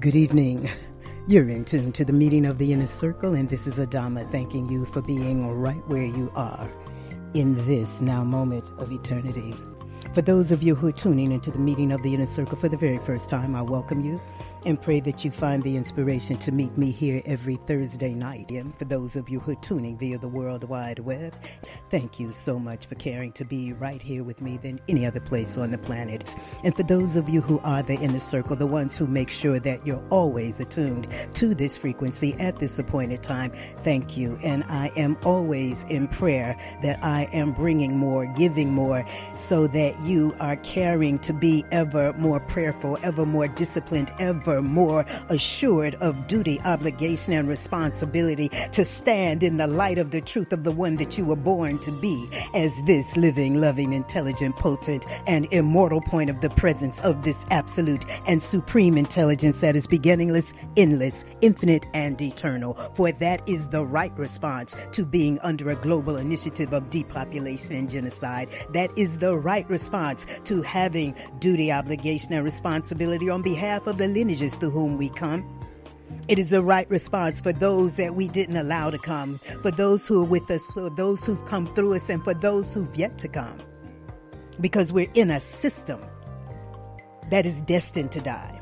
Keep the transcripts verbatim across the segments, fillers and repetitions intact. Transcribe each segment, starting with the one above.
Good evening. You're in tune to the meeting of the Inner Circle, and this is Adama thanking you for being right where you are in this now moment of eternity. For those of you who are tuning into the meeting of the Inner Circle for the very first time, I welcome you and pray that you find the inspiration to meet me here every Thursday night. And for those of you who are tuning via the World Wide Web, thank you so much for caring to be right here with me than any other place on the planet. And for those of you who are the Inner Circle, the ones who make sure that you're always attuned to this frequency at this appointed time, thank you. And I am always in prayer that I am bringing more, giving more, so that you are caring to be ever more prayerful, ever more disciplined, ever more assured of duty, obligation, and responsibility to stand in the light of the truth of the one that you were born to be as this living, loving, intelligent, potent, and immortal point of the presence of this absolute and supreme intelligence that is beginningless, endless, infinite, and eternal. For that is the right response to being under a global initiative of depopulation and genocide. That is the right response to having duty, obligation, and responsibility on behalf of the lineages through whom we come. It is the right response for those that we didn't allow to come, for those who are with us, for those who've come through us, and for those who've yet to come. Because we're in a system that is destined to die.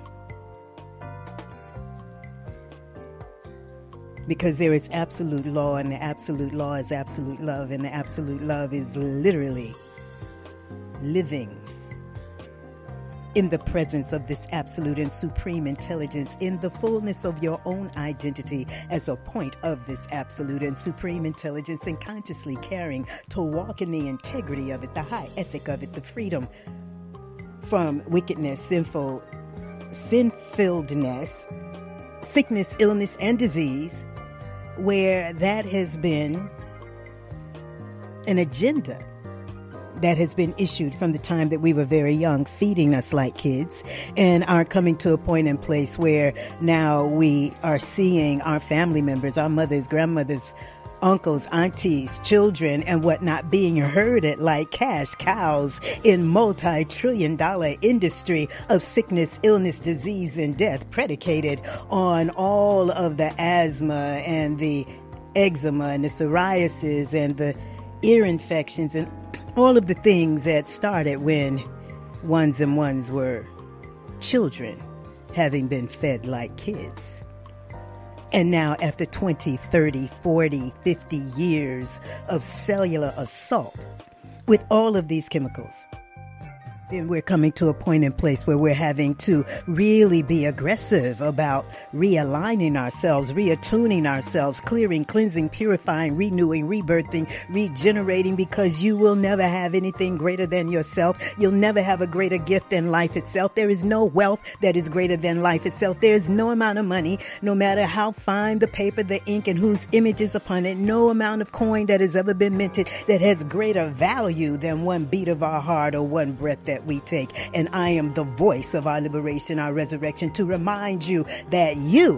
Because there is absolute law, and the absolute law is absolute love, and the absolute love is literally living in the presence of this absolute and supreme intelligence, in the fullness of your own identity as a point of this absolute and supreme intelligence, and consciously caring to walk in the integrity of it, the high ethic of it, the freedom from wickedness, sinful, sin-filledness, sickness, illness, and disease, where that has been an agenda that has been issued from the time that we were very young, feeding us like kids, and are coming to a point in place where now we are seeing our family members, our mothers, grandmothers, uncles, aunties, children, and whatnot being herded like cash cows in multi-trillion dollar industry of sickness, illness, disease, and death, predicated on all of the asthma and the eczema and the psoriasis and the ear infections and all of the things that started when ones and ones were children, having been fed like kids. And now after twenty, thirty, forty, fifty years of cellular assault with all of these chemicals, then we're coming to a point in place where we're having to really be aggressive about realigning ourselves, reattuning ourselves, clearing, cleansing, purifying, renewing, rebirthing, regenerating, because you will never have anything greater than yourself. You'll never have a greater gift than life itself. There is no wealth that is greater than life itself. There is no amount of money, no matter how fine the paper, the ink, and whose image is upon it, no amount of coin that has ever been minted that has greater value than one beat of our heart or one breath that we take. And I am the voice of our liberation, our resurrection, to remind you that you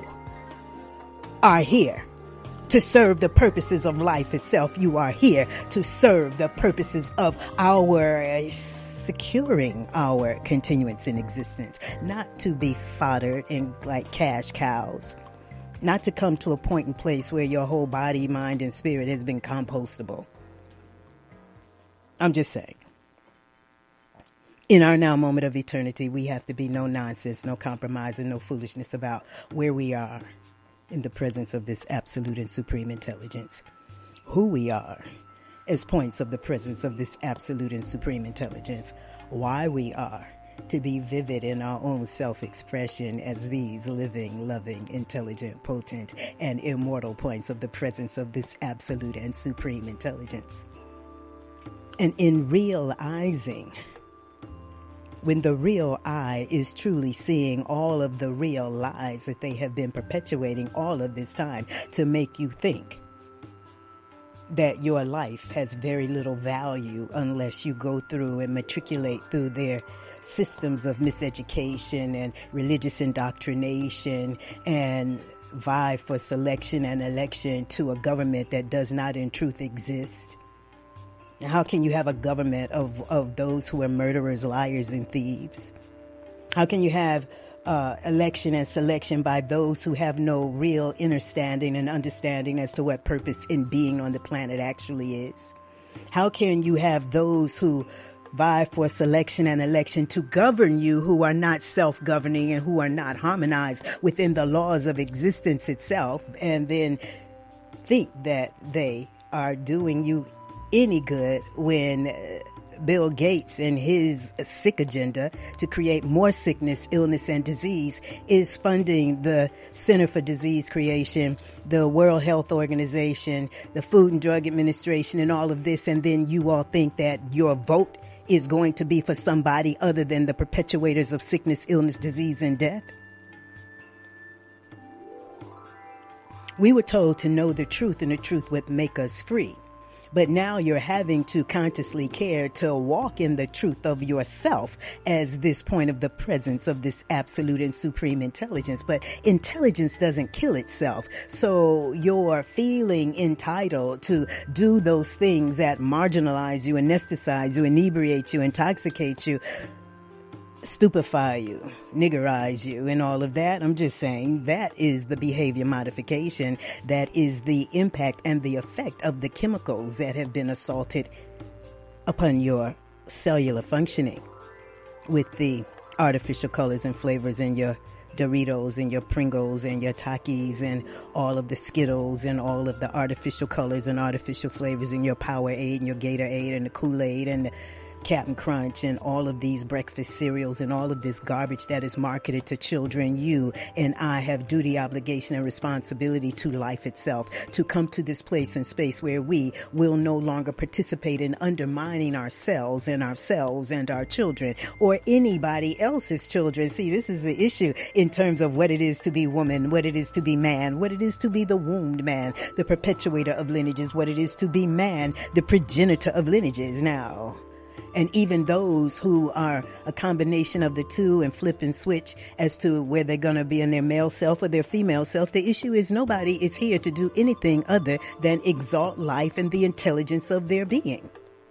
are here to serve the purposes of life itself. You are here to serve the purposes of our securing our continuance in existence, not to be foddered in like cash cows, not to come to a point and place where your whole body, mind, and spirit has been compostable. I'm just saying. In our now moment of eternity, we have to be no nonsense, no compromise, and no foolishness about where we are in the presence of this absolute and supreme intelligence. Who we are as points of the presence of this absolute and supreme intelligence. Why we are to be vivid in our own self-expression as these living, loving, intelligent, potent, and immortal points of the presence of this absolute and supreme intelligence. And in realizing, when the real I is truly seeing all of the real lies that they have been perpetuating all of this time to make you think that your life has very little value unless you go through and matriculate through their systems of miseducation and religious indoctrination and vie for selection and election to a government that does not in truth exist. How can you have a government of, of those who are murderers, liars, and thieves? How can you have uh, election and selection by those who have no real understanding and understanding as to what purpose in being on the planet actually is? How can you have those who vie for selection and election to govern you who are not self-governing and who are not harmonized within the laws of existence itself, and then think that they are doing you any good when uh, Bill Gates and his sick agenda to create more sickness, illness, and disease is funding the Center for Disease Creation, the World Health Organization, the Food and Drug Administration, and all of this, and then you all think that your vote is going to be for somebody other than the perpetuators of sickness, illness, disease, and death? We were told to know the truth, and the truth would make us free. But now you're having to consciously care to walk in the truth of yourself as this point of the presence of this absolute and supreme intelligence. But intelligence doesn't kill itself. So you're feeling entitled to do those things that marginalize you, anesthetize you, inebriate you, intoxicate you, stupefy you, niggerize you, and all of that. I'm just saying that is the behavior modification. That is the impact and the effect of the chemicals that have been assaulted upon your cellular functioning with the artificial colors and flavors in your Doritos and your Pringles and your Takis and all of the Skittles and all of the artificial colors and artificial flavors in your Powerade and your Gatorade and the Kool-Aid and the Captain Crunch and all of these breakfast cereals and all of this garbage that is marketed to children. You and I have duty, obligation, and responsibility to life itself to come to this place and space where we will no longer participate in undermining ourselves and ourselves and our children or anybody else's children. See, this is the issue in terms of what it is to be woman, what it is to be man, what it is to be the wombed man, the perpetuator of lineages, what it is to be man, the progenitor of lineages. Now, and even those who are a combination of the two and flip and switch as to where they're going to be in their male self or their female self, the issue is nobody is here to do anything other than exalt life and the intelligence of their being.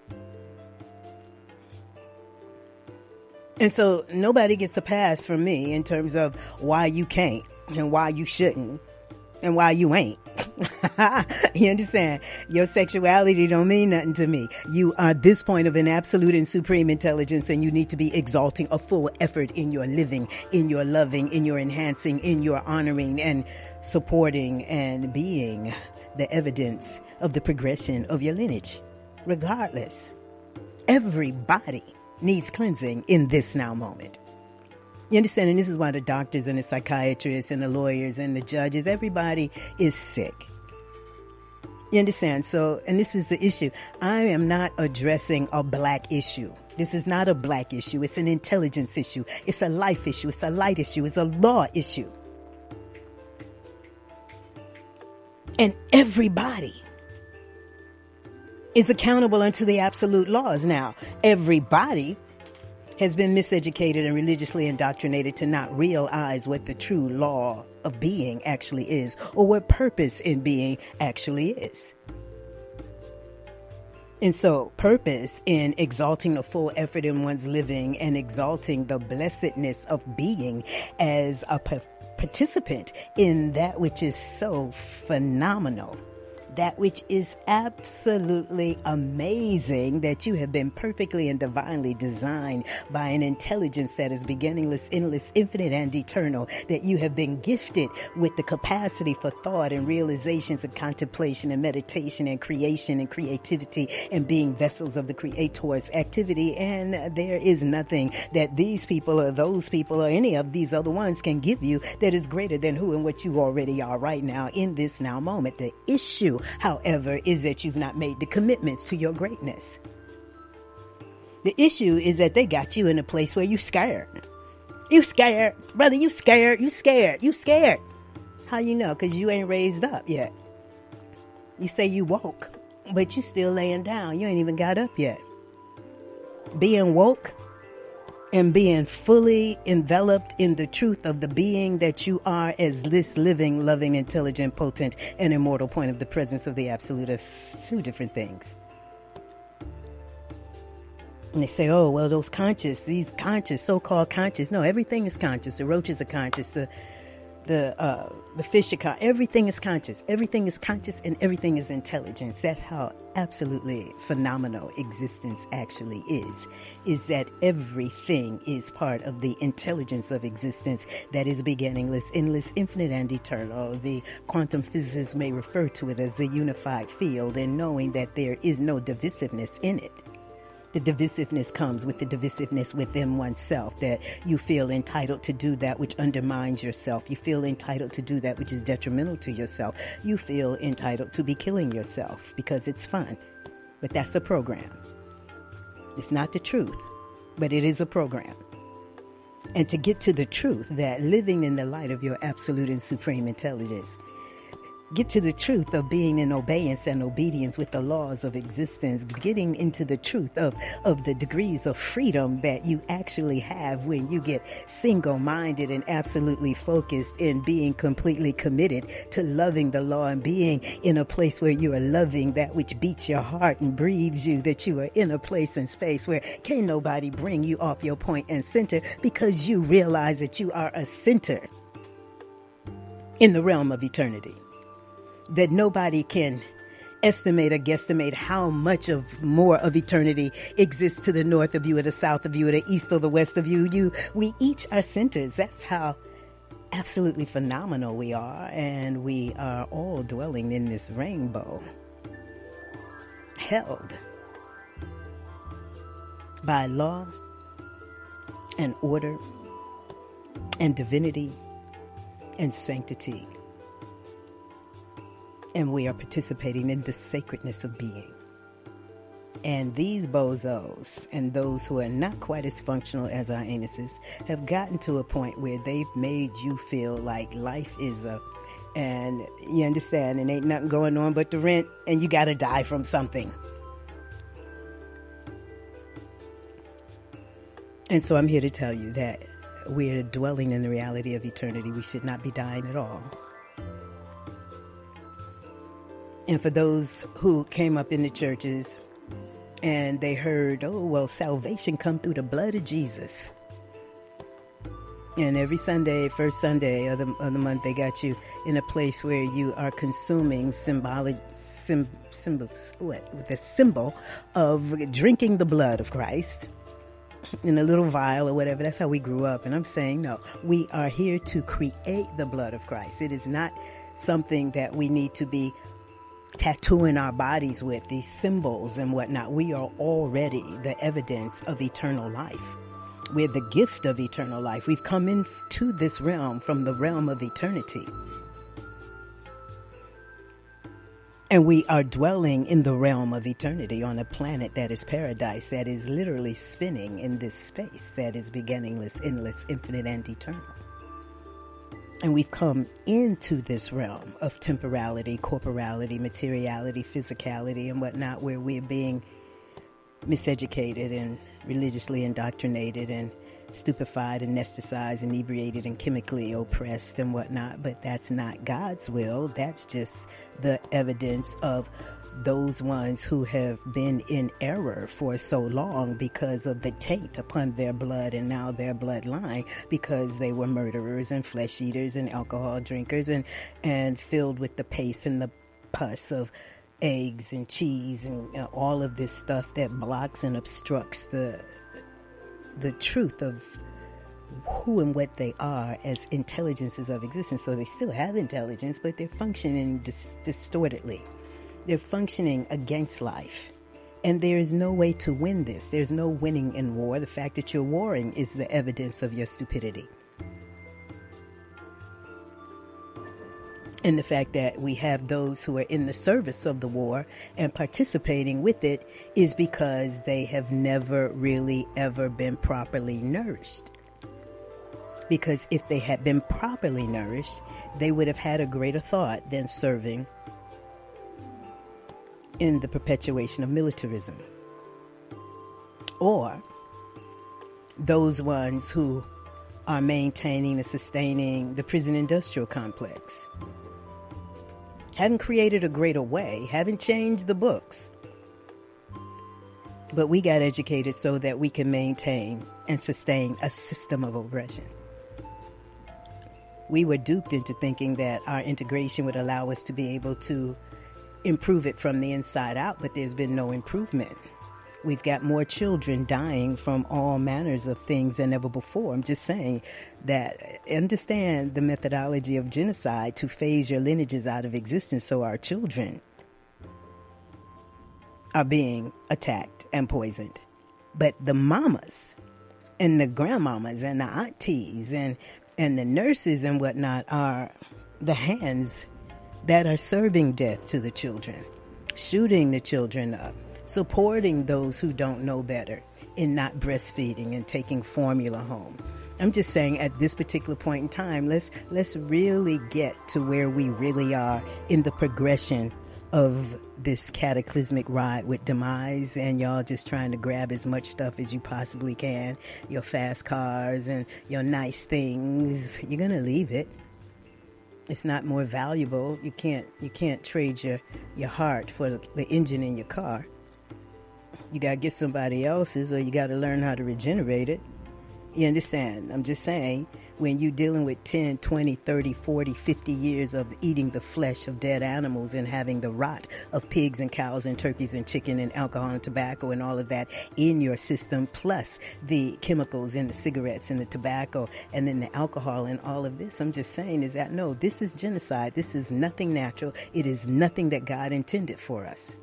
And so nobody gets a pass from me in terms of why you can't and why you shouldn't and why you ain't. You understand? Your sexuality don't mean nothing to me. You are this point of an absolute and supreme intelligence, and you need to be exalting a full effort in your living, in your loving, in your enhancing, in your honoring and supporting and being the evidence of the progression of your lineage. Regardless, everybody needs cleansing in this now moment. You understand? And this is why the doctors and the psychiatrists and the lawyers and the judges, everybody is sick. You understand? So, and this is the issue. I am not addressing a black issue. This is not a black issue. It's an intelligence issue. It's a life issue. It's a light issue. It's a law issue. And everybody is accountable unto the absolute laws. Now, everybody has been miseducated and religiously indoctrinated to not realize what the true law of being actually is, or what purpose in being actually is. And so purpose in exalting the full effort in one's living and exalting the blessedness of being as a p- participant in that which is so phenomenal, that which is absolutely amazing, that you have been perfectly and divinely designed by an intelligence that is beginningless, endless, infinite, and eternal, that you have been gifted with the capacity for thought and realizations and contemplation and meditation and creation and creativity and being vessels of the Creator's activity. And there is nothing that these people or those people or any of these other ones can give you that is greater than who and what you already are right now in this now moment. The issue, however, is that you've not made the commitments to your greatness. The issue is that they got you in a place where you scared. You scared, brother, you scared, you scared, you scared. How you know? Because you ain't raised up yet. You say you woke, but you still laying down. You ain't even got up yet. Being woke and being fully enveloped in the truth of the being that you are as this living, loving, intelligent, potent, and immortal point of the presence of the absolute are two different things. And they say, oh, well, those conscious, these conscious, so-called conscious. No, everything is conscious. The roaches are conscious. The the uh, the fish are conscious. Everything is conscious. Everything is conscious and everything is intelligence. That's how absolutely phenomenal existence actually is. Is that everything is part of the intelligence of existence that is beginningless, endless, infinite, and eternal. The quantum physicists may refer to it as the unified field, and knowing that there is no divisiveness in it. The divisiveness comes with the divisiveness within oneself, that you feel entitled to do that which undermines yourself. You feel entitled to do that which is detrimental to yourself. You feel entitled to be killing yourself because it's fun. But that's a program. It's not the truth, but it is a program. And to get to the truth, that living in the light of your absolute and supreme intelligence, get to the truth of being in obeyance and obedience with the laws of existence, getting into the truth of, of the degrees of freedom that you actually have when you get single-minded and absolutely focused in being completely committed to loving the law and being in a place where you are loving that which beats your heart and breathes you, that you are in a place and space where can't nobody bring you off your point and center, because you realize that you are a center in the realm of eternity. That nobody can estimate or guesstimate how much of more of eternity exists to the north of you, or the south of you, or the east or the west of you. You, we each are centers. That's how absolutely phenomenal we are. And we are all dwelling in this rainbow, held by law and order and divinity and sanctity. And we are participating in the sacredness of being. And these bozos and those who are not quite as functional as our anuses have gotten to a point where they've made you feel like life is a, and you understand, and ain't nothing going on but the rent, and you got to die from something. And so I'm here to tell you that we're dwelling in the reality of eternity. We should not be dying at all. And for those who came up in the churches and they heard, oh, well, salvation come through the blood of Jesus. And every Sunday, first Sunday of the, of the month, they got you in a place where you are consuming symbolic, sim, symbol, what, the symbol of drinking the blood of Christ in a little vial or whatever. That's how we grew up. And I'm saying, no, we are here to create the blood of Christ. It is not something that we need to be tattooing our bodies with, these symbols and whatnot. We are already the evidence of eternal life. We're the gift of eternal life. We've come into this realm from the realm of eternity. And we are dwelling in the realm of eternity on a planet that is paradise, that is literally spinning in this space that is beginningless, endless, infinite, and eternal. And we've come into this realm of temporality, corporality, materiality, physicality, and whatnot, where we're being miseducated and religiously indoctrinated and stupefied, anesthetized, inebriated, and chemically oppressed and whatnot. But that's not God's will. That's just the evidence of those ones who have been in error for so long because of the taint upon their blood and now their bloodline, because they were murderers and flesh eaters and alcohol drinkers and, and filled with the paste and the pus of eggs and cheese and you know, all of this stuff that blocks and obstructs the the truth of who and what they are as intelligences of existence. So they still have intelligence, but they're functioning dis- distortedly. They're functioning against life. And there is no way to win this. There's no winning in war. The fact that you're warring is the evidence of your stupidity. And the fact that we have those who are in the service of the war and participating with it is because they have never really ever been properly nourished. Because if they had been properly nourished, they would have had a greater thought than serving in the perpetuation of militarism. Or those ones who are maintaining and sustaining the prison industrial complex. Haven't created a greater way, haven't changed the books, But we got educated so that we can maintain and sustain a system of oppression. We were duped into thinking that our integration would allow us to be able to improve it from the inside out, but there's been no improvement. We've got more children dying from all manners of things than ever before. I'm just saying that understand the methodology of genocide to phase your lineages out of existence so our children are being attacked and poisoned. But the mamas and the grandmamas and the aunties and, and the nurses and whatnot are the hands that are serving death to the children, shooting the children up, supporting those who don't know better in not breastfeeding and taking formula home. I'm just saying at this particular point in time, let's let's really get to where we really are in the progression of this cataclysmic ride with demise, and y'all just trying to grab as much stuff as you possibly can, your fast cars and your nice things. You're gonna leave it. It's not more valuable. You can't you can't trade your your heart for the, the engine in your car. You got to get somebody else's, or you got to learn how to regenerate it. You understand? I'm just saying, when you're dealing with ten, twenty, thirty, forty, fifty years of eating the flesh of dead animals and having the rot of pigs and cows and turkeys and chicken and alcohol and tobacco and all of that in your system, plus the chemicals in the cigarettes and the tobacco and then the alcohol and all of this, I'm just saying is that, no, this is genocide. This is nothing natural. It is nothing that God intended for us.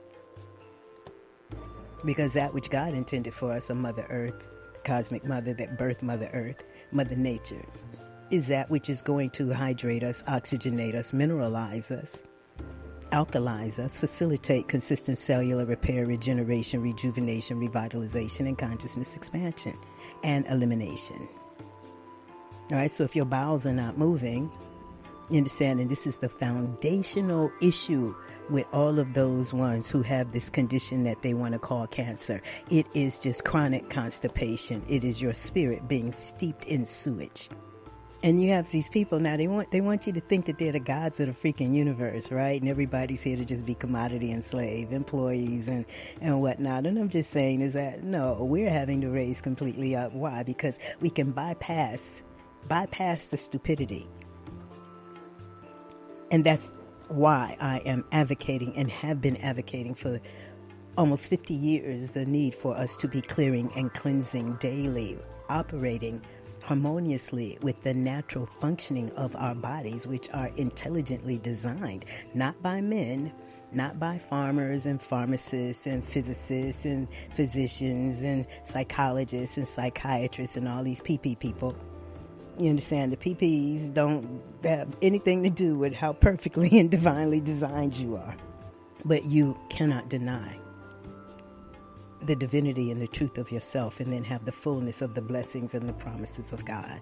Because that which God intended for us, a Mother Earth, cosmic mother that birthed Mother Earth, Mother Nature, is that which is going to hydrate us, oxygenate us, mineralize us, alkalize us, facilitate consistent cellular repair, regeneration, rejuvenation, revitalization, and consciousness expansion and elimination. All right, so if your bowels are not moving, you understand, and this is the foundational issue with all of those ones who have this condition that they want to call cancer. It is just chronic constipation. It is your spirit being steeped in sewage. And you have these people now, they want they want you to think that they're the gods of the freaking universe, right? And everybody's here to just be commodity and slave, employees and, and whatnot. And I'm just saying is that, no, we're having to raise completely up. Why? Because we can bypass, bypass the stupidity. And that's why I am advocating and have been advocating for almost fifty years the need for us to be clearing and cleansing daily, operating harmoniously with the natural functioning of our bodies, which are intelligently designed, not by men, not by farmers and pharmacists and physicists and physicians and psychologists and psychiatrists and all these P P people. You understand, the P Ps don't have anything to do with how perfectly and divinely designed you are. But you cannot deny the divinity and the truth of yourself and then have the fullness of the blessings and the promises of God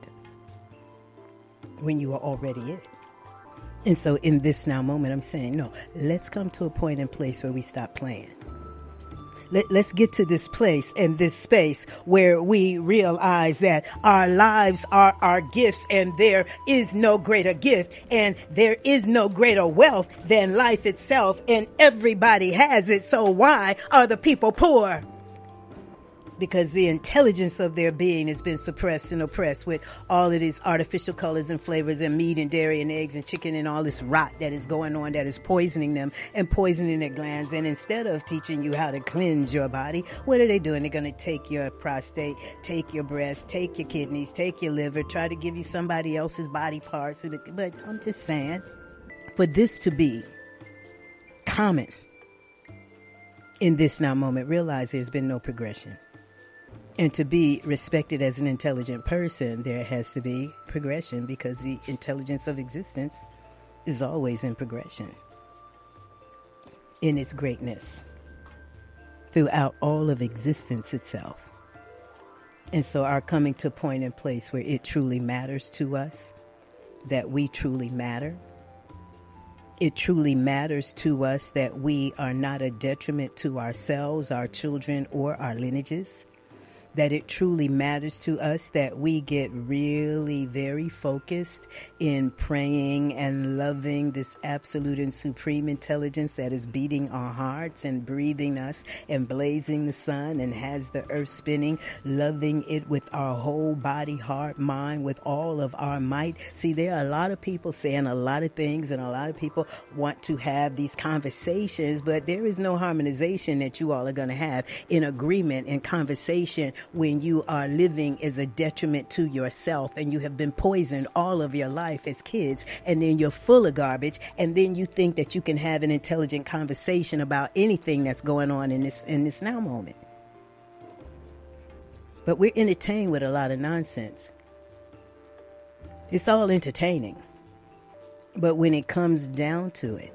when you are already it. And so in this now moment, I'm saying, no, let's come to a point and place where we stop playing. Let, let's get to this place and this space where we realize that our lives are our gifts, and there is no greater gift and there is no greater wealth than life itself, and everybody has it. So why are the people poor? Because the intelligence of their being has been suppressed and oppressed with all of these artificial colors and flavors and meat and dairy and eggs and chicken and all this rot that is going on that is poisoning them and poisoning their glands. And instead of teaching you how to cleanse your body, what are they doing? They're going to take your prostate, take your breast, take your kidneys, take your liver, try to give you somebody else's body parts. But I'm just saying, for this to be common in this now moment, realize there's been no progression. And to be respected as an intelligent person, there has to be progression, because the intelligence of existence is always in progression in its greatness throughout all of existence itself. And so our coming to a point and place where it truly matters to us, that we truly matter. It truly matters to us that we are not a detriment to ourselves, our children, or our lineages. that it truly matters to us, that we get really very focused in praying and loving this absolute and supreme intelligence that is beating our hearts and breathing us and blazing the sun and has the earth spinning, loving it with our whole body, heart, mind, with all of our might. See, there are a lot of people saying a lot of things, and a lot of people want to have these conversations, but there is no harmonization that you all are going to have in agreement and conversation when you are living as a detriment to yourself, and you have been poisoned all of your life as kids, and then you're full of garbage, and then you think that you can have an intelligent conversation about anything that's going on in this in this now moment. But we're entertained with a lot of nonsense. It's all entertaining. But when it comes down to it,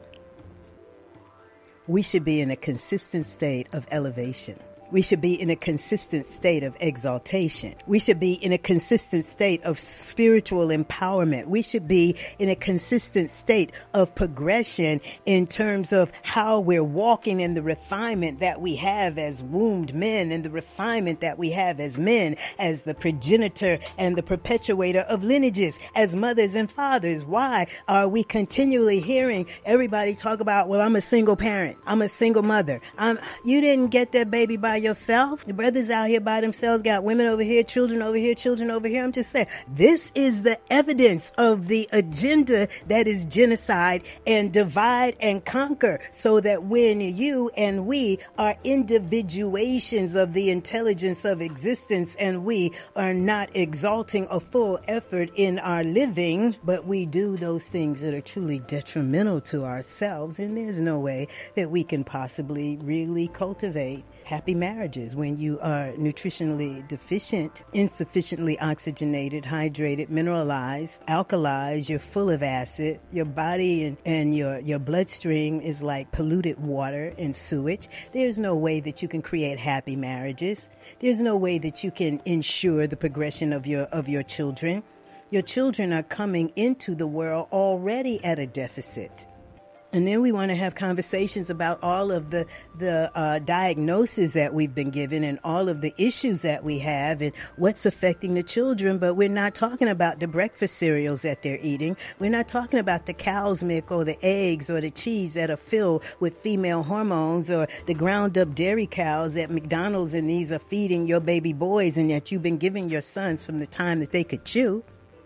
we should be in a consistent state of elevation. We should be in a consistent state of exaltation. We should be in a consistent state of spiritual empowerment. We should be in a consistent state of progression in terms of how we're walking in the refinement that we have as wombed men, and the refinement that we have as men, as the progenitor and the perpetuator of lineages, as mothers and fathers. Why are we continually hearing everybody talk about, well, I'm a single parent, I'm a single mother, I'm, you didn't get that baby by yourself. The brothers out here by themselves, got women over here, children over here, children over here. I'm just saying, this is the evidence of the agenda that is genocide and divide and conquer, so that when you and we are individuations of the intelligence of existence, and we are not exalting a full effort in our living, but we do those things that are truly detrimental to ourselves, and there's no way that we can possibly really cultivate happy marriages when you are nutritionally deficient, insufficiently oxygenated, hydrated, mineralized, alkalized, you're full of acid, your body and, and your, your bloodstream is like polluted water and sewage. There's no way that you can create happy marriages. There's no way that you can ensure the progression of your of your children. Your children are coming into the world already at a deficit. And then we want to have conversations about all of the the uh, diagnoses that we've been given, and all of the issues that we have, and what's affecting the children. But we're not talking about the breakfast cereals that they're eating. We're not talking about the cow's milk or the eggs or the cheese that are filled with female hormones, or the ground up dairy cows at McDonald's, and these are feeding your baby boys, and that you've been giving your sons from the time that they could chew.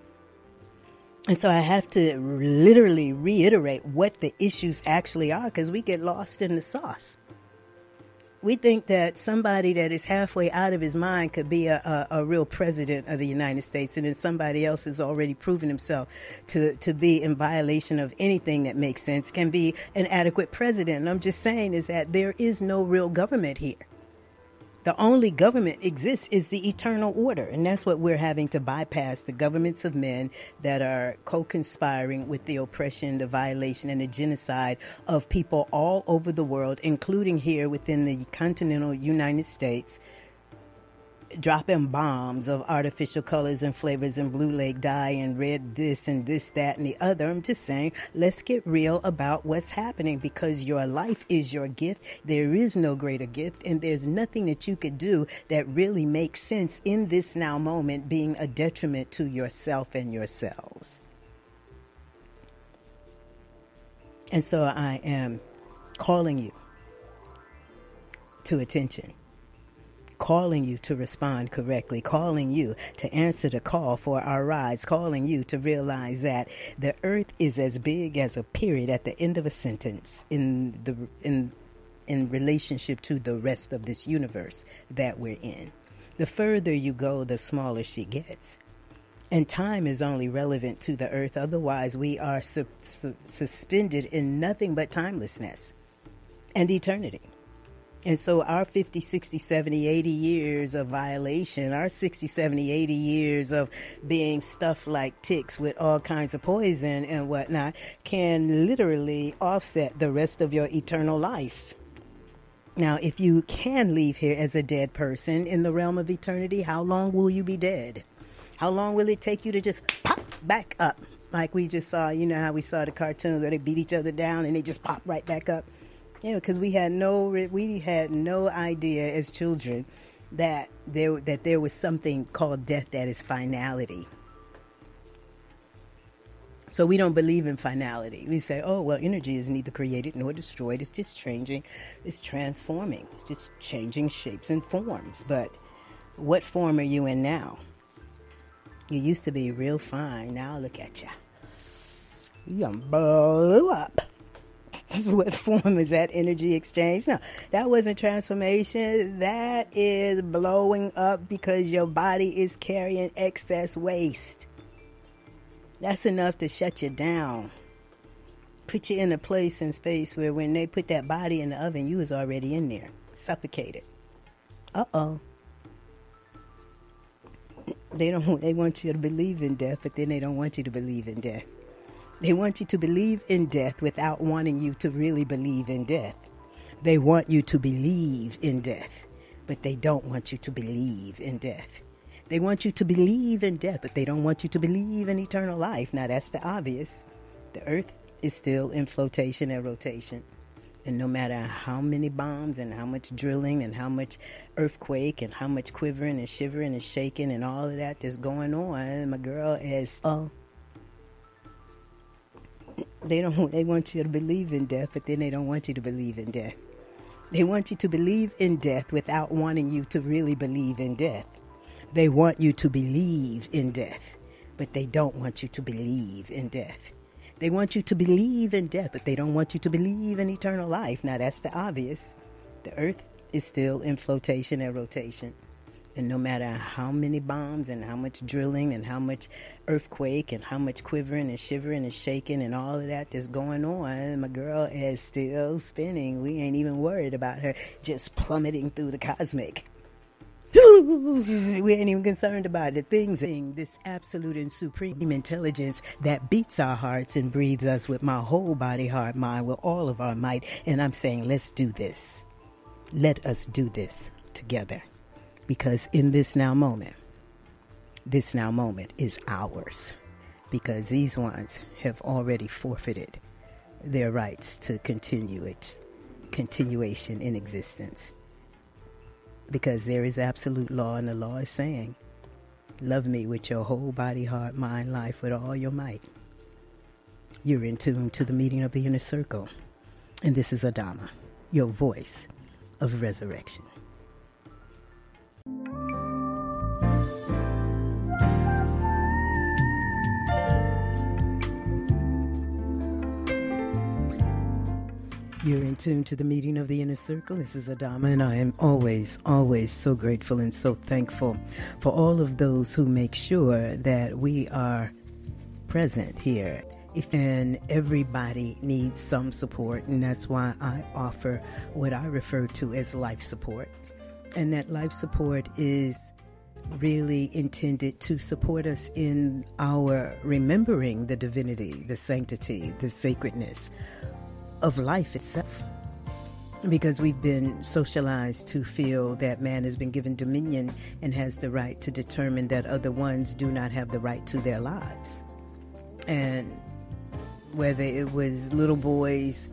And so I have to literally reiterate what the issues actually are, because we get lost in the sauce. We think that somebody that is halfway out of his mind could be a, a, a real president of the United States, and then somebody else has already proven himself to, to be in violation of anything that makes sense, can be an adequate president. And I'm just saying is that there is no real government here. The only government exists is the eternal order, and that's what we're having to bypass, the governments of men that are co-conspiring with the oppression, the violation, and the genocide of people all over the world, including here within the continental United States, dropping bombs of artificial colors and flavors and blue lake dye and red this and this, that, and the other. I'm just saying, let's get real about what's happening, because your life is your gift. There is no greater gift, and there's nothing that you could do that really makes sense in this now moment being a detriment to yourself and yourselves. And so I am calling you to attention. Calling you to respond correctly, calling you to answer the call for our rise, calling you to realize that the earth is as big as a period at the end of a sentence in the in in relationship to the rest of this universe that we're in. The further you go, the smaller she gets. And time is only relevant to the earth. Otherwise, we are su- su- suspended in nothing but timelessness and eternity. And so our fifty, sixty, seventy, eighty years of violation, our sixty, seventy, eighty years of being stuffed like ticks with all kinds of poison and whatnot can literally offset the rest of your eternal life. Now, if you can leave here as a dead person in the realm of eternity, how long will you be dead? How long will it take you to just pop back up? Like we just saw, you know how we saw the cartoons where they beat each other down and they just pop right back up? Yeah, because we had no we had no idea as children that there that there was something called death that is finality. So we don't believe in finality. We say, oh, well, energy is neither created nor destroyed. It's just changing. It's transforming. It's just changing shapes and forms. But what form are you in now? You used to be real fine. Now look at you. You done blew up. What form is that energy exchange? No, that wasn't transformation. That is blowing up because your body is carrying excess waste. That's enough to shut you down. Put you in a place and space where when they put that body in the oven, you was already in there, suffocated. Uh-oh. They don't. They want you to believe in death, but then they don't want you to believe in death. They want you to believe in death without wanting you to really believe in death. They want you to believe in death, but they don't want you to believe in death. They want you to believe in death, but they don't want you to believe in eternal life. Now, that's the obvious. The earth is still in flotation and rotation. And no matter how many bombs and how much drilling and how much earthquake and how much quivering and shivering and shaking and all of that that's going on, my girl is... Oh, they don't. They want you to believe in death, but then they don't want you to believe in death. They want you to believe in death without wanting you to really believe in death. They want you to believe in death, but they don't want you to believe in death. They want you to believe in death, but they don't want you to believe in eternal life. Now, that's the obvious. The earth is still in flotation and rotation. And no matter how many bombs and how much drilling and how much earthquake and how much quivering and shivering and shaking and all of that that's going on, my girl is still spinning. We ain't even worried about her just plummeting through the cosmic. We ain't even concerned about the things. This absolute and supreme intelligence that beats our hearts and breathes us with my whole body, heart, mind, with all of our might. And I'm saying, let's do this. Let us do this together. Because in this now moment, this now moment is ours. Because these ones have already forfeited their rights to continue its continuation in existence. Because there is absolute law, and the law is saying, love me with your whole body, heart, mind, life, with all your might. You're in tune to the meeting of the inner circle. And this is Adama, your voice of resurrection. You're in tune to the meeting of the inner circle. This is Adama, and I am always, always so grateful and so thankful for all of those who make sure that we are present here. And everybody needs some support, and that's why I offer what I refer to as life support. And that life support is really intended to support us in our remembering the divinity, the sanctity, the sacredness of life itself. Because we've been socialized to feel that man has been given dominion and has the right to determine that other ones do not have the right to their lives. And whether it was little boys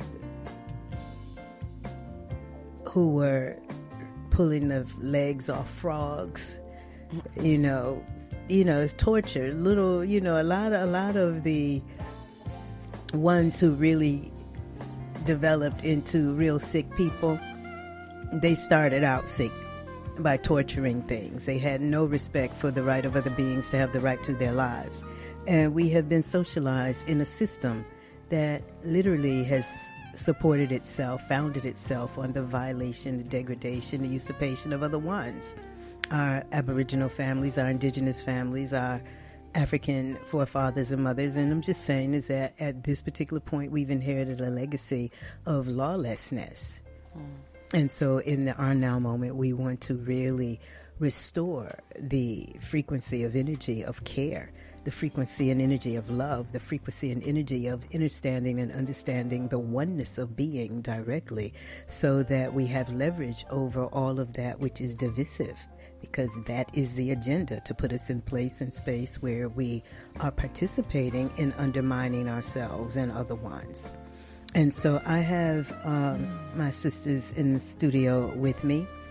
who were pulling the legs off frogs, you know, you know, it's torture. Little, you know, a lot of a lot of the ones who really developed into real sick people, they started out sick by torturing things. They had no respect for the right of other beings to have the right to their lives. And we have been socialized in a system that literally has supported itself, founded itself on the violation, the degradation, the usurpation of other ones. Our Aboriginal families, our indigenous families, our African forefathers and mothers. And I'm just saying is that at this particular point, we've inherited a legacy of lawlessness. Mm. And so in the our now moment, we want to really restore the frequency of energy of care, the frequency and energy of love, the frequency and energy of understanding and understanding the oneness of being directly, so that we have leverage over all of that which is divisive. Because that is the agenda, to put us in place and space where we are participating in undermining ourselves and other ones. And so I have um, my sisters in the studio with me.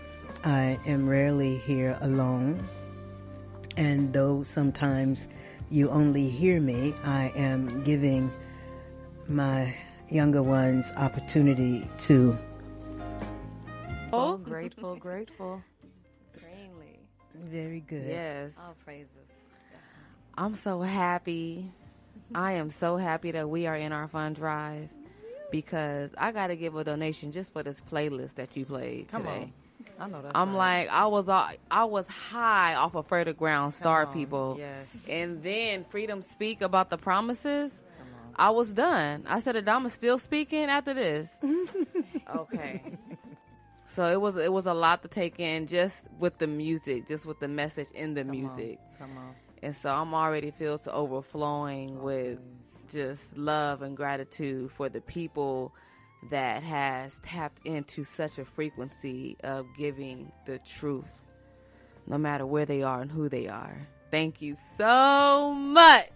I am rarely here alone. And though sometimes you only hear me, I am giving my younger ones opportunity to. Oh, grateful, grateful. Extremely. Very good. Yes. All praises. I'm so happy. I am so happy that we are in our fund drive because I got to give a donation just for this playlist that you played Come today. on. I know that's I'm right. like, I was uh, I was high off of Further Ground Star on. People. Yes. And then Freedom Speak about the promises. I was done. I said, Adama's still speaking after this. Okay. So it was it was a lot to take in just with the music, just with the message in the Come music. On. Come on. And so I'm already filled to overflowing with just love and gratitude for the people that has tapped into such a frequency of giving the truth, no matter where they are and who they are. Thank you so much.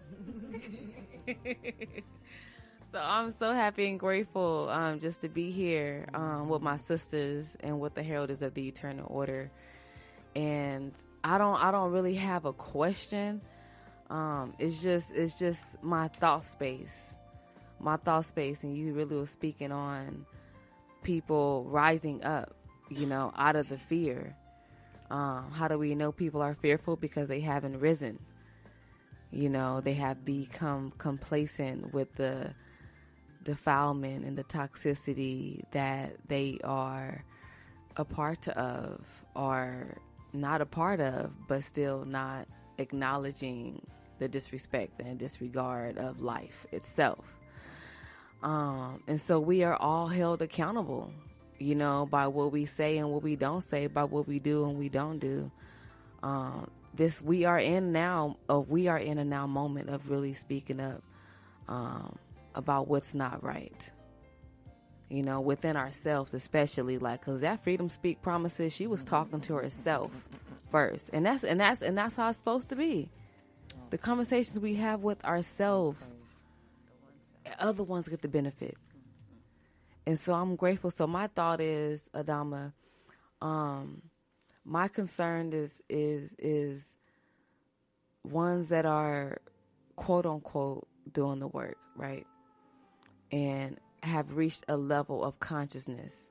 So I'm so happy and grateful um, just to be here um, with my sisters and with the Heralders of the Eternal Order. And I don't, I don't really have a question. Um, it's just, it's just my thought space, my thought space. And you really were speaking on people rising up, you know, out of the fear. Um, how do we know people are fearful? Because they haven't risen. You know, they have become complacent with the defilement and the toxicity that they are a part of or not a part of, but still not acknowledging the disrespect and disregard of life itself. Um, and so we are all held accountable, you know, by what we say and what we don't say, by what we do and we don't do. Um, this we are in now, uh, we are in a now moment of really speaking up um, about what's not right. You know, within ourselves, especially, like, because that Freedom Speak promises, she was talking to herself first, and that's and that's and that's how it's supposed to be. The conversations we have with ourselves, other ones get the benefit, and so I'm grateful. So my thought is, Adama, um, my concern is is is ones that are quote unquote doing the work, right, and have reached a level of consciousness,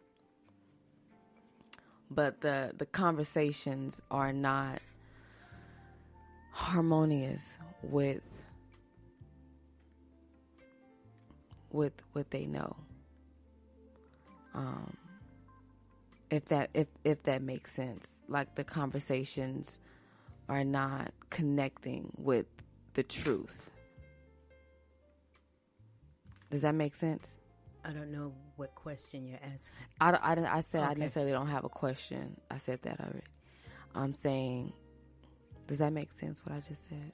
but the the conversations are not harmonious with with what they know. Um, if that if if that makes sense, like the conversations are not connecting with the truth. Does that make sense? I don't know what question you're asking. I, I, I said Okay. I necessarily don't have a question. I said that already. I'm saying, does that make sense what I just said?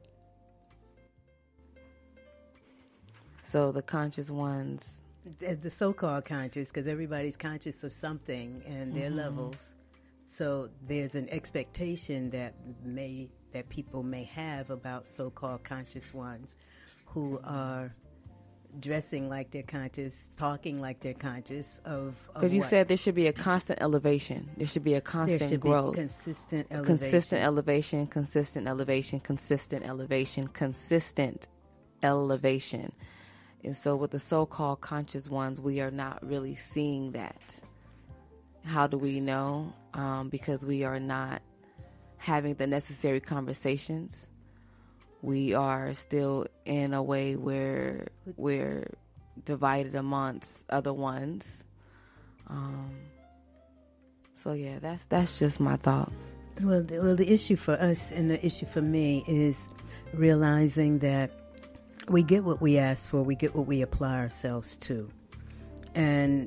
So the conscious ones. The, the so-called conscious, because everybody's conscious of something and their Mm-hmm. levels. So there's an expectation that may that people may have about so-called conscious ones who are dressing like they're conscious, talking like they're conscious of. Because you said there should be a constant elevation. There should be a constant there should growth. be consistent elevation. Consistent elevation, consistent elevation, consistent elevation, consistent elevation. And so with the so-called conscious ones, we are not really seeing that. How do we know? Um, because we are not having the necessary conversations. We are still in a way where we're divided amongst other ones. Um, so yeah, that's that's just my thought. Well, the, well, the issue for us and the issue for me is realizing that we get what we ask for, we get what we apply ourselves to. And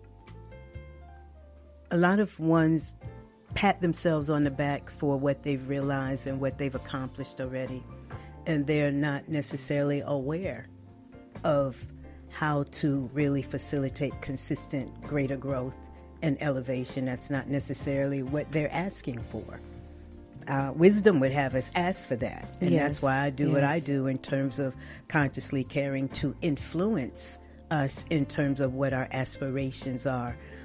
a lot of ones pat themselves on the back for what they've realized and what they've accomplished already. And they're not necessarily aware of how to really facilitate consistent greater growth and elevation. That's not necessarily what they're asking for. Uh, wisdom would have us ask for that. And Yes. that's why I do what I Yes. do in terms of consciously caring to influence us in terms of what our aspirations are,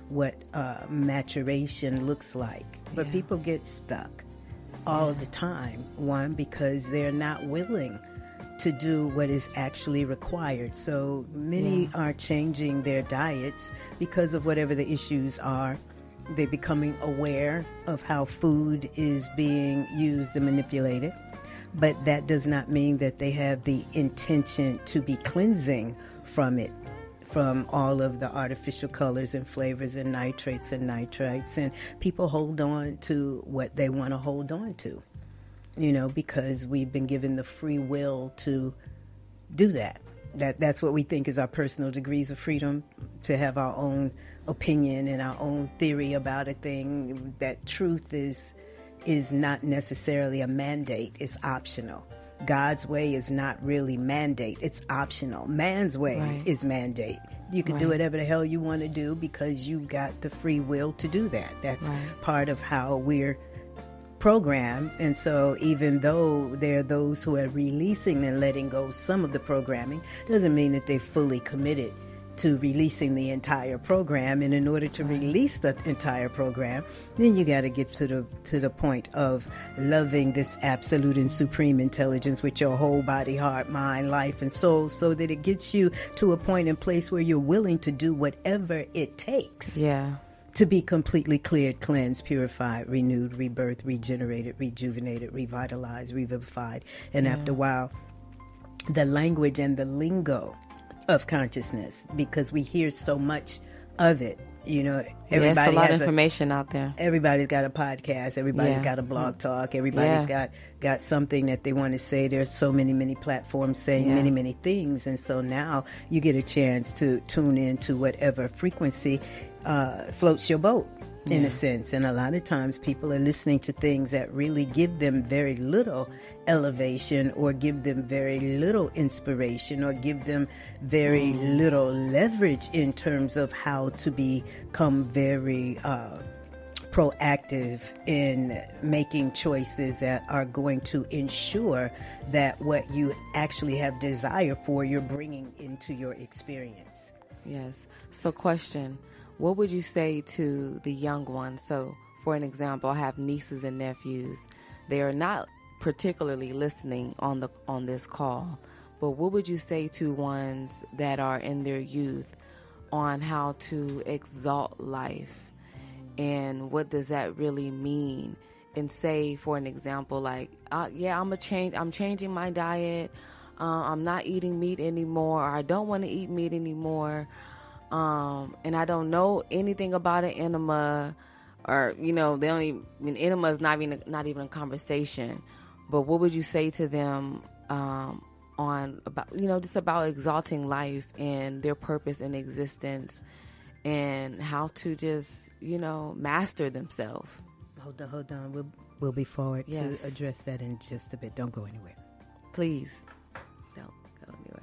what uh, maturation looks like. But Yeah. people get stuck all the time. One, because they're not willing to do what is actually required. So many Yeah. are changing their diets because of whatever the issues are. They're becoming aware of how food is being used and manipulated. But that does not mean that they have the intention to be cleansing from it, from all of the artificial colors and flavors and nitrates and nitrites. And people hold on to what they want to hold on to, you know, because we've been given the free will to do that. That that's what we think is our personal degrees of freedom, to have our own opinion and our own theory about a thing. That truth is is not necessarily a mandate, it's optional. God's way is not really mandate, it's optional. Man's way Right. is mandate. You can do Right. whatever the hell you want to do because you've got the free will to do that. That's Right. part of how we're programmed. And so even though there are those who are releasing and letting go some of the programming, doesn't mean that they're fully committed to releasing the entire program. And in order to release the entire program, then you got to get to the to the point of loving this absolute and supreme intelligence with your whole body, heart, mind, life, and soul, so that it gets you to a point and place where you're willing to do whatever it takes Yeah. to be completely cleared, cleansed, purified, renewed, rebirthed, regenerated, rejuvenated, revitalized, revivified. And Yeah. after a while, the language and the lingo of consciousness, because we hear so much of it, you know, Yeah, everybody it's a lot of has a, information out there. everybody's got a podcast, everybody's Yeah. got a blog talk, everybody's Yeah. got got something that they want to say. There's so many many platforms saying Yeah. many many things, and so now you get a chance to tune into whatever frequency uh, floats your boat, in Yeah. a sense. And a lot of times people are listening to things that really give them very little elevation, or give them very little inspiration, or give them very little leverage in terms of how to become very uh, proactive in making choices that are going to ensure that what you actually have desire for, you're bringing into your experience. Yes. So question, what would you say to the young ones? So for an example, I have nieces and nephews. They are not particularly listening on the on this call, but what would you say to ones that are in their youth on how to exalt life, and what does that really mean? And say, for an example, like, uh, yeah, I'm a change. I'm changing my diet. Uh, I'm not eating meat anymore. Or I don't want to eat meat anymore. Um, and I don't know anything about an enema, or you know, they only. I mean, enema is not even not even a conversation. But what would you say to them um, on about you know just about exalting life and their purpose in existence, and how to just you know master themselves? Hold on, hold on. We'll we'll be forward Yes. to address that in just a bit. Don't go anywhere. Please don't go anywhere.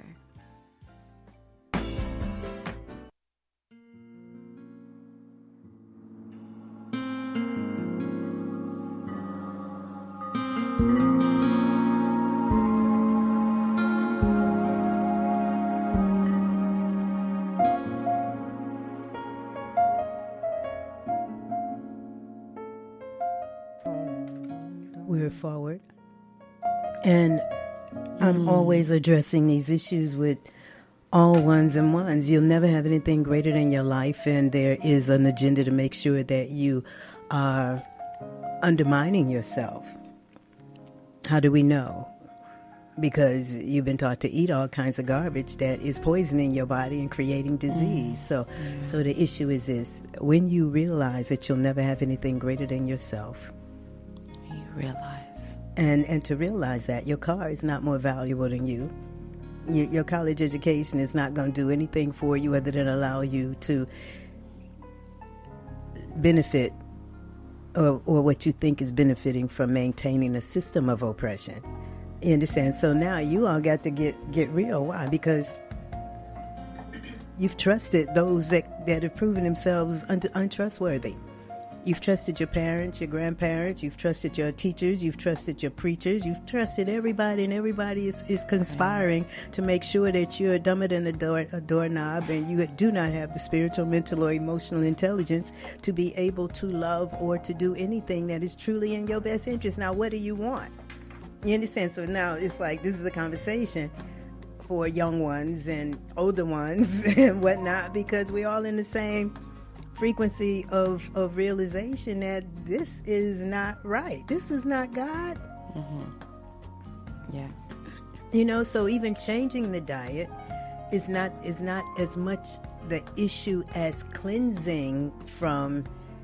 We're forward. And I'm always addressing these issues with all ones and ones. You'll never have anything greater than your life, and there is an agenda to make sure that you are undermining yourself. How do we know? Because you've been taught to eat all kinds of garbage that is poisoning your body and creating disease. So, so the issue is this: when you realize that you'll never have anything greater than yourself, You realize. and and to realize that your car is not more valuable than you. Your, your college education is not going to do anything for you other than allow you to benefit, or, or what you think is benefiting from maintaining a system of oppression. You understand? So now you all got to get, get real. Why? Because you've trusted those that, that have proven themselves un- untrustworthy. You've trusted your parents, your grandparents, you've trusted your teachers, you've trusted your preachers, you've trusted everybody, and everybody is, is conspiring yes. to make sure that you're dumber than a, door, a doorknob, and you do not have the spiritual, mental, or emotional intelligence to be able to love or to do anything that is truly in your best interest. Now, what do you want? You understand? So now it's like this is a conversation for young ones and older ones and whatnot, because we're all in the same frequency of, of realization that this is not right. This is not God. Mm-hmm. Yeah. You know, so even changing the diet is not is not as much the issue as cleansing from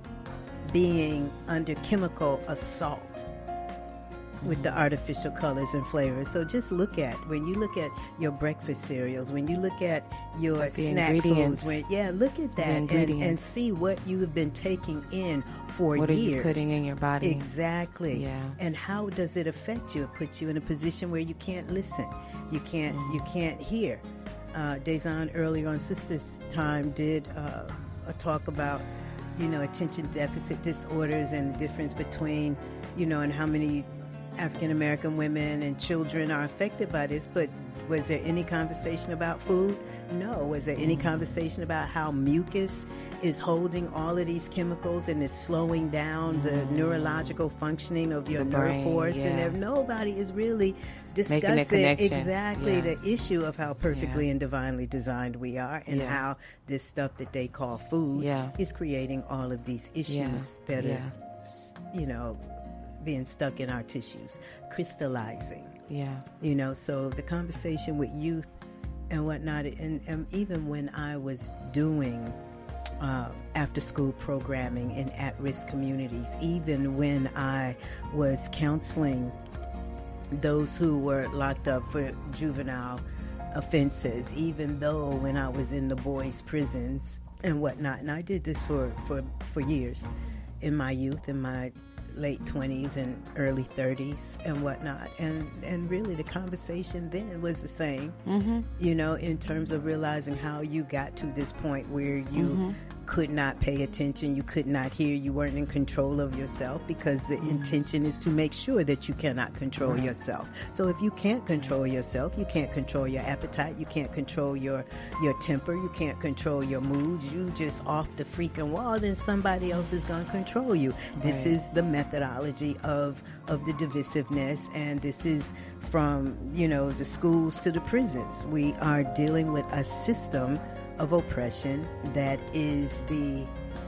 being under chemical assault with the artificial colors and flavors. So just look at, when you look at your breakfast cereals, when you look at your like snack foods, when, yeah, look at that and, and see what you have been taking in for what years. What are you putting in your body? Exactly. Yeah. And how does it affect you? It puts you in a position where you can't listen. You can't, mm. you can't hear. Uh, Dazan earlier on Sisters Time did uh, a talk about, you know, attention deficit disorders and the difference between, you know, and how many African American women and children are affected by this. But was there any conversation about food? No. Was there any conversation about how mucus is holding all of these chemicals and is slowing down the mm. neurological functioning of your the nerve brain, force? yeah. And if nobody is really discussing exactly yeah. the issue of how perfectly yeah. and divinely designed we are, and yeah. how this stuff that they call food yeah. is creating all of these issues yeah. that yeah. are, you know, being stuck in our tissues, crystallizing. Yeah. You know, so the conversation with youth and whatnot, and, and even when I was doing uh, after-school programming in at-risk communities, even when I was counseling those who were locked up for juvenile offenses, even though when I was in the boys' prisons and whatnot, and I did this for, for, for years in my youth, in my late twenties and early thirties and whatnot, and and really the conversation then was the same, mm-hmm. you know, in terms of realizing how you got to this point where you mm-hmm. could not pay attention, you could not hear, you weren't in control of yourself, because the mm-hmm. intention is to make sure that you cannot control right. yourself. So if you can't control yourself, you can't control your appetite, you can't control your your temper, you can't control your moods, you just off the freaking wall, then somebody else is going to control you. Right. This is the methodology of of the divisiveness, and this is from, you know, the schools to the prisons. We are dealing with a system of oppression that is the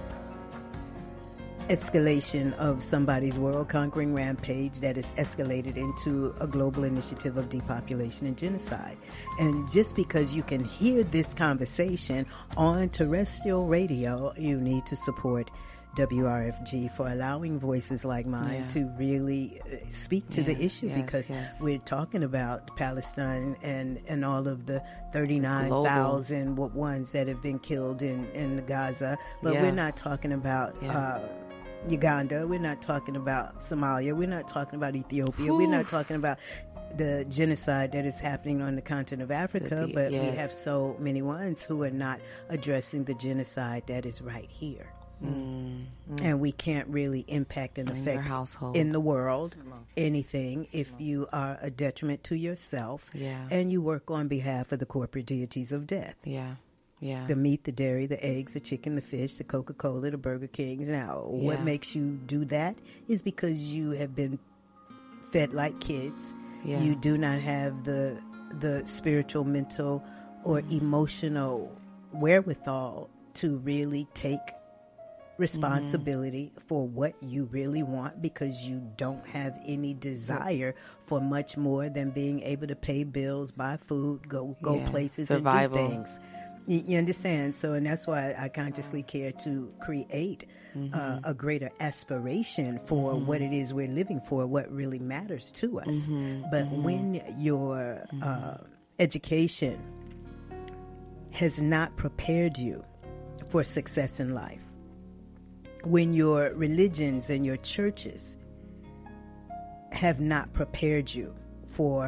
escalation of somebody's world-conquering rampage that is escalated into a global initiative of depopulation and genocide. And just because you can hear this conversation on terrestrial radio, you need to support W R F G for allowing voices like mine yeah. to really speak to yes, the issue, yes, because yes. we're talking about Palestine and, and all of the thirty-nine thousand ones that have been killed in, in Gaza, but yeah. we're not talking about yeah. uh, Uganda, we're not talking about Somalia, we're not talking about Ethiopia, Whew. we're not talking about the genocide that is happening on the continent of Africa, the, but yes. we have so many ones who are not addressing the genocide that is right here. Mm. And we can't really impact and in affect your household. in the world anything if you are a detriment to yourself yeah. and you work on behalf of the corporate deities of death. Yeah, yeah. The meat, the dairy, the eggs, the chicken, the fish, the Coca-Cola, the Burger Kings. Now, yeah. what makes you do that is because you have been fed like kids. Yeah. You do not have the the spiritual, mental, or emotional wherewithal to really take responsibility mm-hmm. for what you really want, because you don't have any desire for much more than being able to pay bills, buy food, go go yeah. places, Survival. and do things. You, you understand? So, and that's why I consciously care to create mm-hmm. uh, a greater aspiration for mm-hmm. what it is we're living for, what really matters to us. Mm-hmm. But mm-hmm. when your mm-hmm. uh, education has not prepared you for success in life, when your religions and your churches have not prepared you for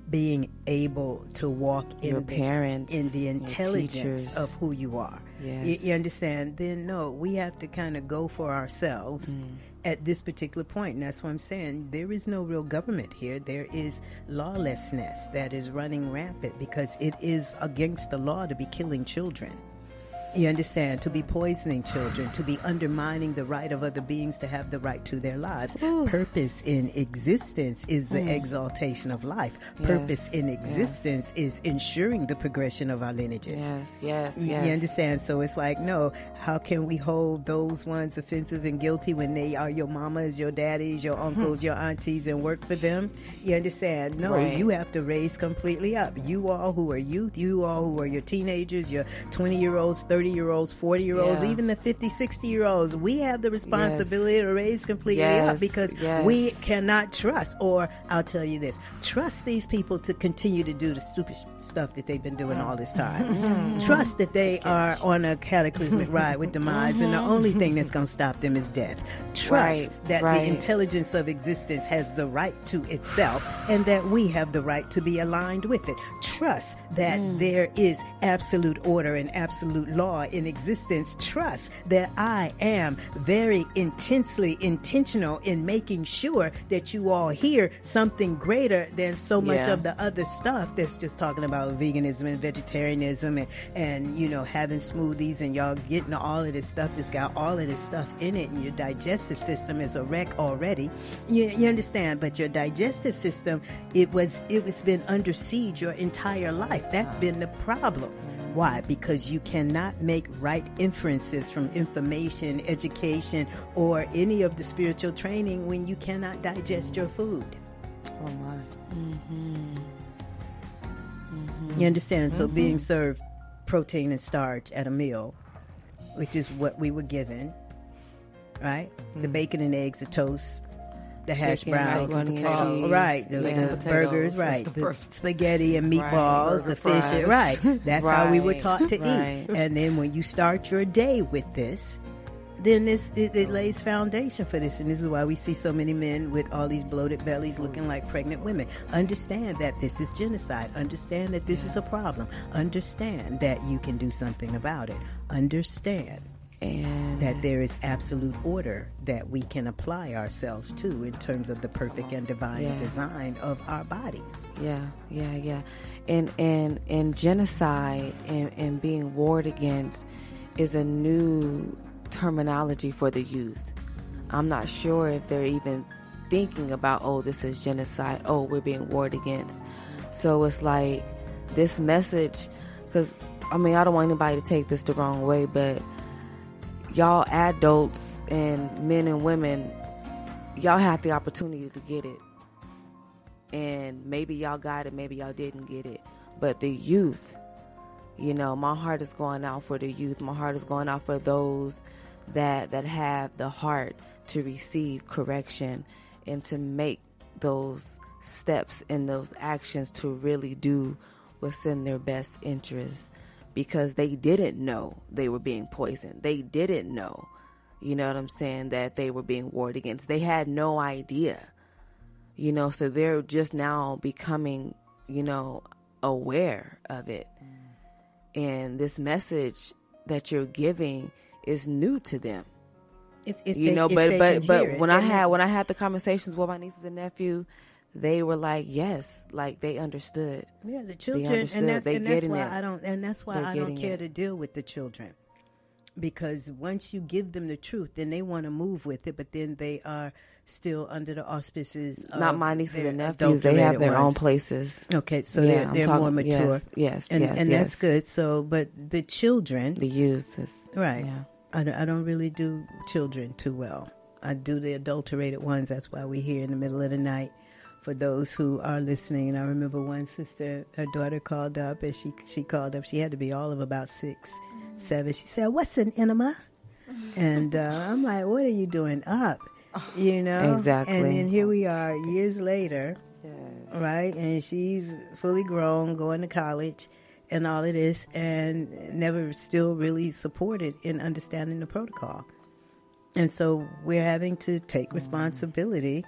being able to walk in your the, parents, in the your intelligence teachers. of who you are. Yes. You, you understand? Then no, we have to kind of go for ourselves Mm. at this particular point. And that's what I'm saying. There is no real government here. There is lawlessness that is running rampant because it is against the law to be killing children. You understand? To be poisoning children, to be undermining the right of other beings to have the right to their lives. Ooh. Purpose in existence is the Mm. exaltation of life. Yes. Purpose in existence is ensuring the progression of our lineages. Yes, yes, You, yes. you understand? So it's like, no, how can we hold those ones offensive and guilty when they are your mamas, your daddies, your uncles, your aunties, and work for them? You understand? No, Right. you have to raise completely up. You all who are youth, you all who are your teenagers, your twenty-year-olds, thirty-year-olds, forty-year-olds, Yeah. even the fifty, sixty-year-olds, we have the responsibility to raise completely Yes, up because yes. we cannot trust, or I'll tell you this, trust these people to continue to do the stupid stuff that they've been doing all this time. Trust that they are on a cataclysmic ride with demise, and the only thing that's going to stop them is death. Trust Right, that right. the intelligence of existence has the right to itself, and that we have the right to be aligned with it. Trust that there is absolute order and absolute law in existence. Trust that I am very intensely intentional in making sure that you all hear something greater than so much Yeah. of the other stuff that's just talking about veganism and vegetarianism and, and you know, having smoothies, and y'all getting all of this stuff that's got all of this stuff in it, and your digestive system is a wreck already. You, you understand? But your digestive system, it was it was been under siege your entire life. That's been the problem. Why? Because you cannot make right inferences from information, education, or any of the spiritual training when you cannot digest your food. Oh my. Mm-hmm. Mm-hmm. You understand? So being served protein and starch at a meal, which is what we were given, right? The bacon and eggs, the toast, the hash Chicken, browns, macaroni and all- cheese, right? The, yeah. the Potatoes, burgers, that's right? the The first- spaghetti and meatballs, Right, the burger fish, fries. right? That's how we were Right, taught to right. eat. And then when you start your day with this, then this it, it lays foundation for this, and this is why we see so many men with all these bloated bellies looking like pregnant women. Understand that this is genocide. Understand that this is a problem. Understand that you can do something about it. Understand And that there is absolute order that we can apply ourselves to in terms of the perfect and divine Yeah. design of our bodies. yeah, yeah, yeah. And and and genocide and, and being warred against is a new terminology for the youth. I'm not sure if they're even thinking about, oh, this is genocide. Oh, we're being warred against. So it's like this message, because I mean, I don't want anybody to take this the wrong way, but y'all adults and men and women, y'all had the opportunity to get it. And maybe y'all got it, maybe y'all didn't get it. But the youth, you know, my heart is going out for the youth. My heart is going out for those that that have the heart to receive correction and to make those steps and those actions to really do what's in their best interest, because they didn't know they were being poisoned. They didn't know, you know what I'm saying, that they were being warred against. They had no idea, you know, so they're just now becoming, you know, aware of it. And this message that you're giving is new to them. If, if You they- know, if but they but can but hear it, when I then had they- when I had the conversations with my nieces and nephew, they were like, yes, like they understood. Yeah, the They children, understood. and that's, They and that's getting why it. I don't, and that's why They're I don't getting care it. to deal with the children, because once you give them the truth, then they want to move with it, but then they are still under the auspices of Not my nieces their and nephews. They have adulterated their own ones. places. Okay, so Yeah, they're, I'm they're talking- more mature. Yes, yes, and, yes, and yes. that's good. So, but the children, The youth is right? Yeah. I, don't- I don't really do children too well. I do the adulterated ones. That's why we're here in the middle of the night. For those who are listening, and I remember one sister, her daughter called up, and she she called up. She had to be all of about six, seven. She said, "What's an enema?" And uh, I'm like, "What are you doing up?" You know, Exactly. And then here we are, years later, Yes. right? And she's fully grown, going to college, and all of this, and never still really supported in understanding the protocol. And so we're having to take responsibility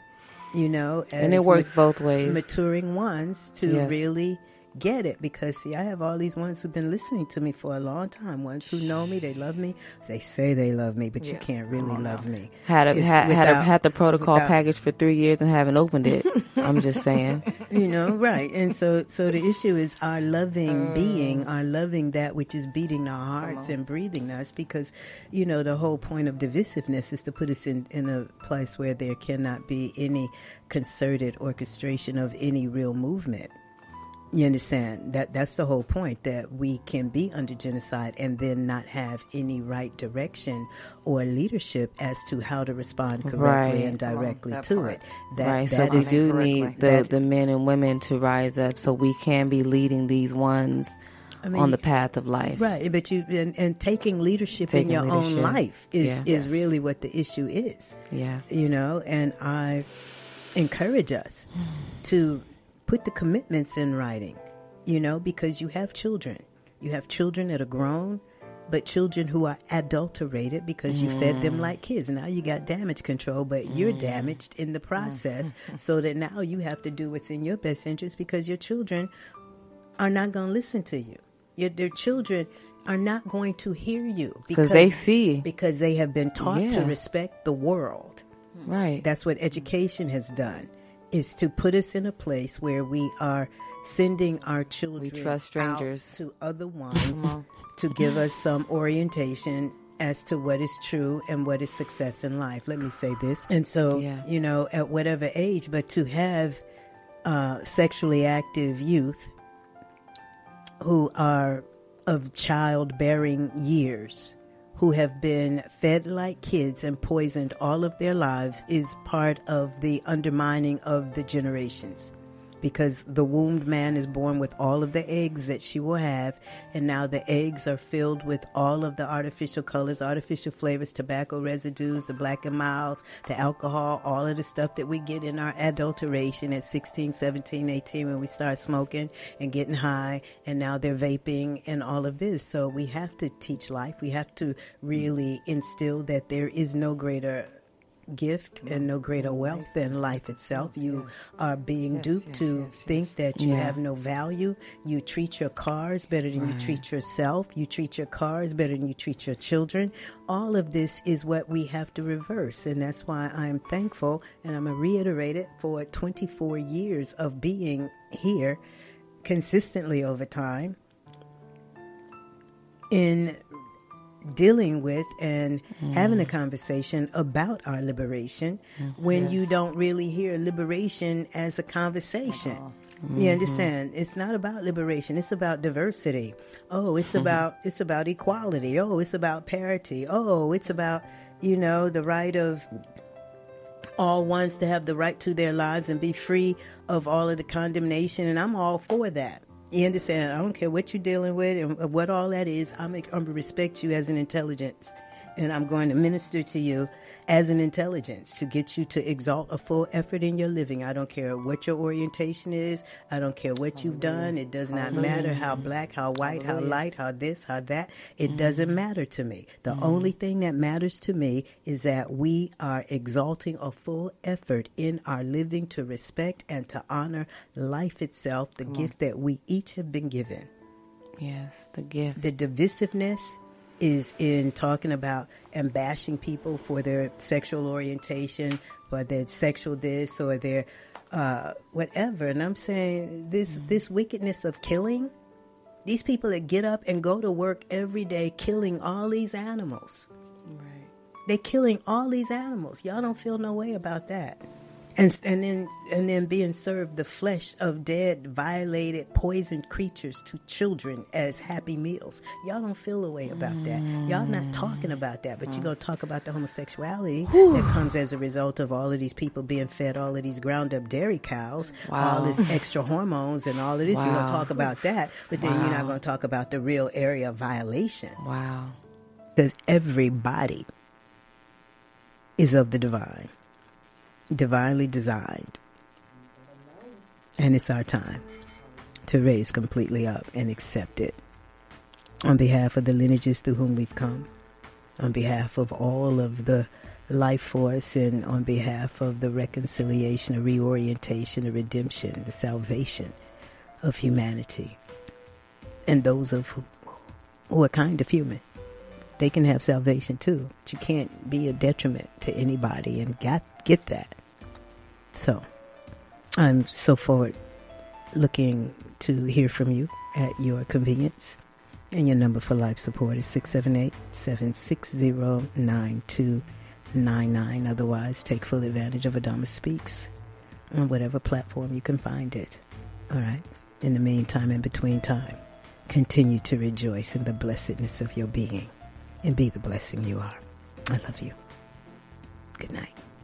you know, as and it works ma- both ways. Maturing ones to Yes. really get it, because see, I have all these ones who've been listening to me for a long time, ones who know me, they love me, they say they love me, but you Yeah. can't really love me. Had a, If- had, had, a, without- had the protocol without- package for three years and haven't opened it. I'm just saying. You know, right. And so so the issue is our loving being, our loving that which is beating our hearts and breathing us, because, you know, the whole point of divisiveness is to put us in, in a place where there cannot be any concerted orchestration of any real movement. You understand? That that's the whole point, that we can be under genocide and then not have any right direction or leadership as to how to respond correctly Right. and directly that to part. it. That, right. So that we is- do correctly. need the, That- the men and women to rise up so we can be leading these ones I mean, on the path of life. Right, but you and, and taking leadership Taking in your leadership. own life is Yeah. is Yes. really what the issue is. Yeah. You know, and I encourage us to put the commitments in writing, you know, because you have children. You have children that are grown, but children who are adulterated because you fed them like kids. Now you got damage control, but you're damaged in the process, so that now you have to do what's in your best interest, because your children are not going to listen to you. Your, their children are not going to hear you Because they see. because they have been taught to Yeah. respect the world. Right. That's what education has done, is to put us in a place where we are sending our children trust strangers. out to other ones to give us some orientation as to what is true and what is success in life. Let me say this. And so, Yeah. you know, at whatever age, but to have uh, sexually active youth who are of childbearing years, who have been fed like kids and poisoned all of their lives, is part of the undermining of the generations. Because the wombed man is born with all of the eggs that she will have, and now the eggs are filled with all of the artificial colors, artificial flavors, tobacco residues, the black and milds, the alcohol, all of the stuff that we get in our adulteration at sixteen, seventeen, eighteen, when we start smoking and getting high, and now they're vaping and all of this. So we have to teach life. We have to really instill that there is no greater gift and no greater wealth than life itself. You are being Yes, duped yes, to yes, yes. think that you Yeah. have no value. You treat your cars better than you treat yourself. You treat your cars better than you treat your children. All of this is what we have to reverse, and that's why I am thankful, and I'm going to reiterate it, for twenty-four years of being here consistently over time in dealing with and having a conversation about our liberation, when you don't really hear liberation as a conversation. You understand? It's not about liberation. It's about diversity. Oh, it's about it's about equality. Oh, it's about parity. Oh, it's about, you know, the right of all ones to have the right to their lives and be free of all of the condemnation. And I'm all for that. You understand? I don't care what you're dealing with and what all that is. I'm, I'm going to respect you as an intelligence. And I'm going to minister to you as an intelligence to get you to exalt a full effort in your living. I don't care what your orientation is. I don't care what you've done. It does not matter how black, how white, how light, how this, how that. It doesn't matter to me. The only thing that matters to me is that we are exalting a full effort in our living to respect and to honor life itself, the gift that we each have been given. Yes, the gift. The divisiveness is in talking about and bashing people for their sexual orientation, for their sexual this or their uh, whatever. And I'm saying this mm-hmm. this wickedness of killing, these people that get up and go to work every day killing all these animals. Right. They're killing all these animals. Y'all don't feel no way about that. And and then and then being served the flesh of dead, violated, poisoned creatures to children as happy meals. Y'all don't feel a way about that. Y'all not talking about that, but you're going to talk about the homosexuality that comes as a result of all of these people being fed all of these ground up dairy cows, Wow. all this extra hormones and all of this. You're going Wow. to talk about that, but then you're Wow. not going to talk about the real area of violation. Wow. Because everybody is of the divine. Divinely designed. And it's our time to raise completely up and accept it. On behalf of the lineages through whom we've come, on behalf of all of the life force and on behalf of the reconciliation, the reorientation, the redemption, the salvation of humanity. And those of who, who are kind of human, they can have salvation too. But you can't be a detriment to anybody and got, get that. So I'm so forward looking to hear from you at your convenience. And your number for life support is six seven eight, seven six zero, nine two nine nine. Otherwise, take full advantage of Adama Speaks on whatever platform you can find it. All right. In the meantime, in between time, continue to rejoice in the blessedness of your being and be the blessing you are. I love you. Good night.